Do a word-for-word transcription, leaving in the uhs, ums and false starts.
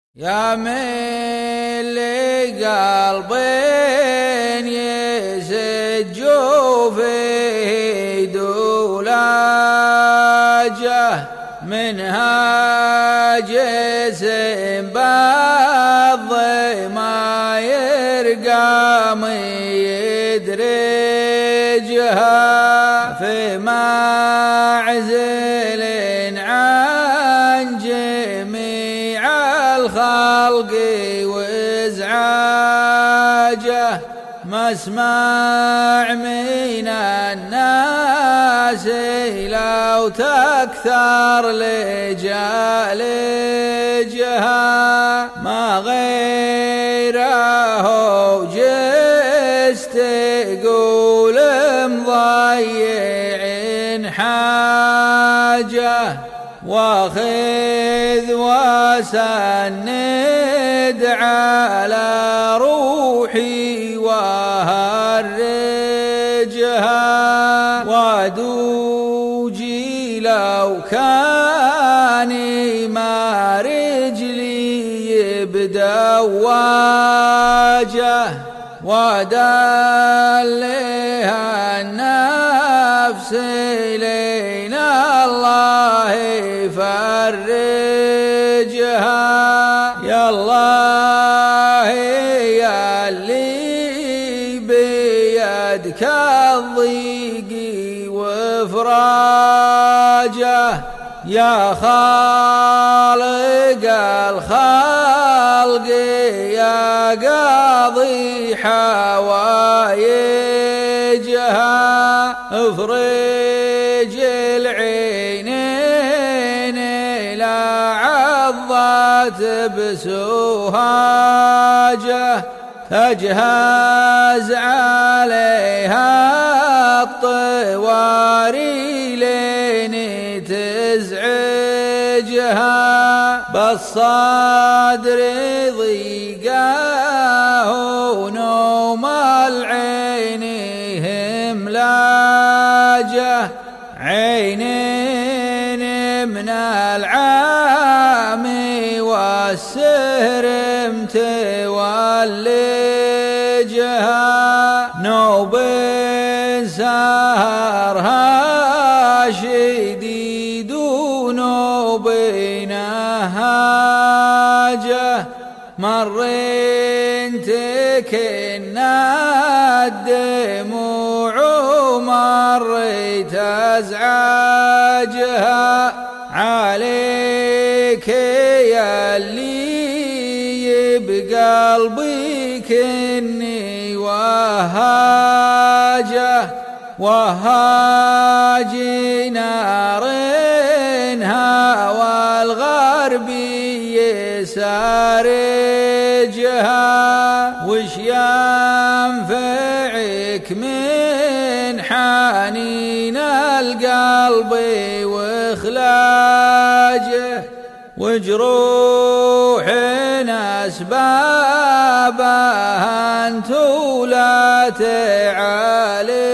يا من لقلبين يسجوا في دولاجه منها جسم بالضيما يرقى يدرجها في معزل عن جميع الخلق وازعاجه مسمع من الناس لو تكثر لجالجها ما غيره جست تقول مضيع حاجه واخذ وسند على روحي وهرجها ودوجي لو كاني ما رجلي يبدا واجه ودلها النفس لين الله يفرجها يا الله يا اللي بيدك الضيق وفراجه يا خالق الخلق يا قاضي حوايجها افرج العينين لا عضت بسوهاجه تجهز عليها الطواري لين تزعجها بالصدر ضيقاه ونوم العين هملاجه عينين من العام والسهر متولجها نوب سهرها شديد ونوب نهاجه مرين تكنا الدموع ومريت ازعاجها عليك يا اللي بقلبي كني وهاجه وهاجي نارنها والغربي يسارجها وش ينفعك من حنين القلب وخلاجه وجروح اسبابها انت لا تعالج